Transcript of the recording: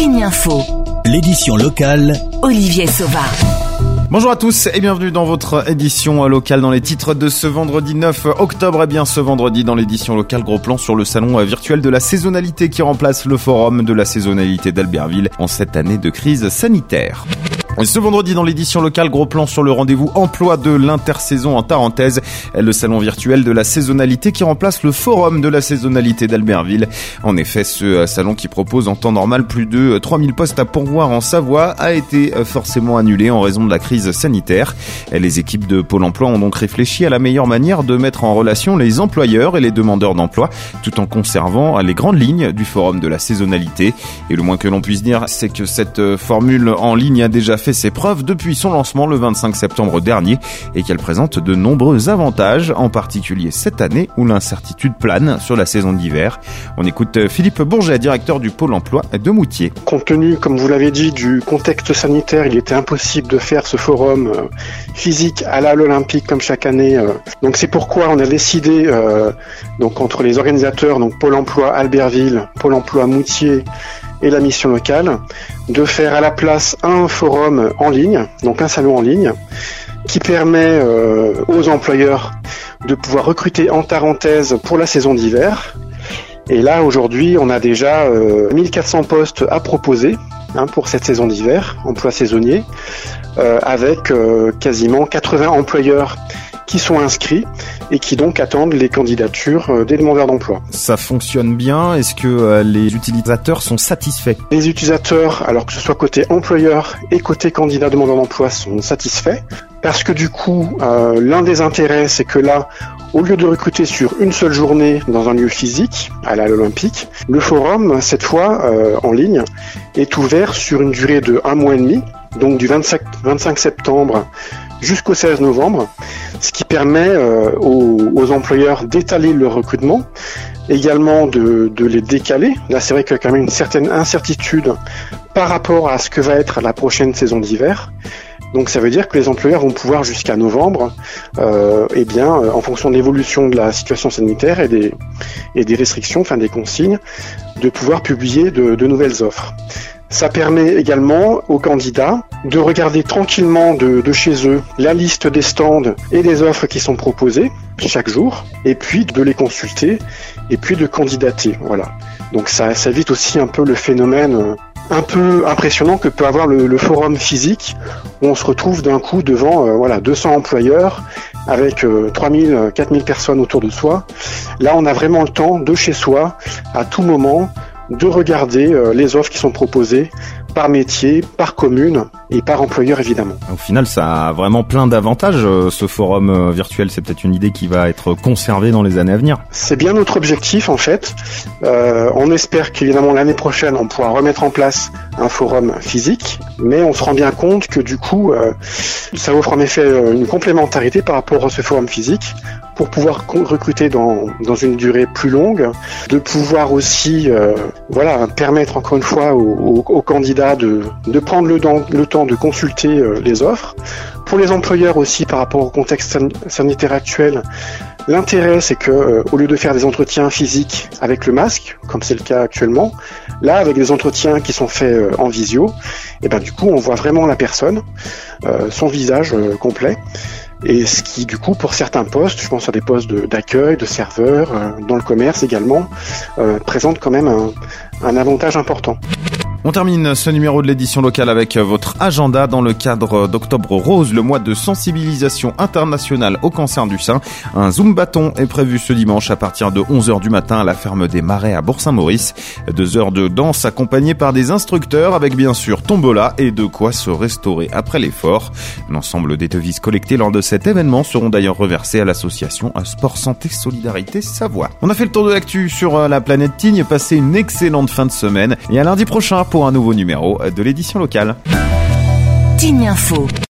Tignes Info. L'édition locale. Olivier Sauva. Bonjour à tous et bienvenue dans votre édition locale dans les titres de ce vendredi 9 octobre. Et bien ce vendredi dans l'édition locale, gros plan sur le salon virtuel de la saisonnalité qui remplace le forum de la saisonnalité d'Albertville en cette année de crise sanitaire. Ce vendredi dans l'édition locale, gros plan sur le rendez-vous emploi de l'intersaison en Tarentaise, le salon virtuel de la saisonnalité qui remplace le forum de la saisonnalité d'Albertville. En effet, ce salon qui propose en temps normal plus de 3000 postes à pourvoir en Savoie a été forcément annulé en raison de la crise sanitaire. Les équipes de Pôle emploi ont donc réfléchi à la meilleure manière de mettre en relation les employeurs et les demandeurs d'emploi tout en conservant les grandes lignes du forum de la saisonnalité. Et le moins que l'on puisse dire, c'est que cette formule en ligne a déjà fait ses preuves depuis son lancement le 25 septembre dernier et qu'elle présente de nombreux avantages, en particulier cette année où l'incertitude plane sur la saison d'hiver. On écoute Philippe Bourget, directeur du Pôle emploi de Moutier. Compte tenu, comme vous l'avez dit, du contexte sanitaire, il était impossible de faire ce forum physique à l'Olympique comme chaque année. Donc c'est pourquoi on a décidé, donc entre les organisateurs, donc Pôle emploi Albertville, Pôle emploi Moutier et la mission locale, de faire à la place un forum en ligne, donc un salon en ligne, qui permet aux employeurs de pouvoir recruter en Tarentaise pour la saison d'hiver. Et là, aujourd'hui, on a déjà 1400 postes à proposer pour cette saison d'hiver, emploi saisonnier, avec quasiment 80 employeurs qui sont inscrits et qui donc attendent les candidatures des demandeurs d'emploi. Ça fonctionne bien. Est-ce que les utilisateurs sont satisfaits ? Les utilisateurs, alors que ce soit côté employeur et côté candidat demandeur d'emploi, sont satisfaits parce que du coup, l'un des intérêts, c'est que là, au lieu de recruter sur une seule journée dans un lieu physique, à l'Olympique, le forum, cette fois en ligne, est ouvert sur une durée de 1 mois et demi, donc du 25 septembre jusqu'au 16 novembre, ce qui permet aux employeurs d'étaler leur recrutement, également de les décaler. Là, c'est vrai qu'il y a quand même une certaine incertitude par rapport à ce que va être la prochaine saison d'hiver. Donc ça veut dire que les employeurs vont pouvoir jusqu'à novembre, en fonction de l'évolution de la situation sanitaire et des restrictions, enfin des consignes, de pouvoir publier de nouvelles offres. Ça permet également aux candidats de regarder tranquillement de chez eux la liste des stands et des offres qui sont proposées chaque jour, et puis de les consulter, et puis de candidater. Voilà. Donc ça évite aussi un peu le phénomène un peu impressionnant que peut avoir le forum physique, où on se retrouve d'un coup devant 200 employeurs, avec 3000, 4000 personnes autour de soi. Là, on a vraiment le temps de chez soi, à tout moment, de regarder les offres qui sont proposées par métier, par commune et par employeur évidemment. Au final, ça a vraiment plein d'avantages. Ce forum virtuel, c'est peut-être une idée qui va être conservée dans les années à venir. C'est bien notre objectif en fait. On espère qu'évidemment l'année prochaine, on pourra remettre en place un forum physique, mais on se rend bien compte que du coup, ça offre en effet une complémentarité par rapport à ce forum physique pour pouvoir recruter dans une durée plus longue, de pouvoir aussi permettre encore une fois aux candidats de prendre le temps de consulter les offres. Pour les employeurs aussi, par rapport au contexte sanitaire actuel, l'intérêt c'est que au lieu de faire des entretiens physiques avec le masque, comme c'est le cas actuellement, là avec des entretiens qui sont faits en visio, et du coup on voit vraiment la personne, son visage complet. Et ce qui, du coup, pour certains postes, je pense à des postes d'accueil, de serveur, dans le commerce également, présente quand même un avantage important. On termine ce numéro de l'édition locale avec votre agenda dans le cadre d'Octobre Rose, le mois de sensibilisation internationale au cancer du sein. Un Zumbathon est prévu ce dimanche à partir de 11h du matin à la ferme des Marais à Bourg-Saint-Maurice. 2 heures de danse accompagnées par des instructeurs avec bien sûr tombola et de quoi se restaurer après l'effort. L'ensemble des devises collectées lors de cet événement seront d'ailleurs reversées à l'association Sport Santé Solidarité Savoie. On a fait le tour de l'actu sur la planète Tignes. Passez une excellente fin de semaine et à lundi prochain pour un nouveau numéro de l'édition locale. Tignes Info.